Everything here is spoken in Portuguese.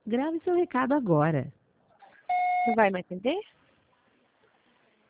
Grave seu recado agora. Não vai me atender?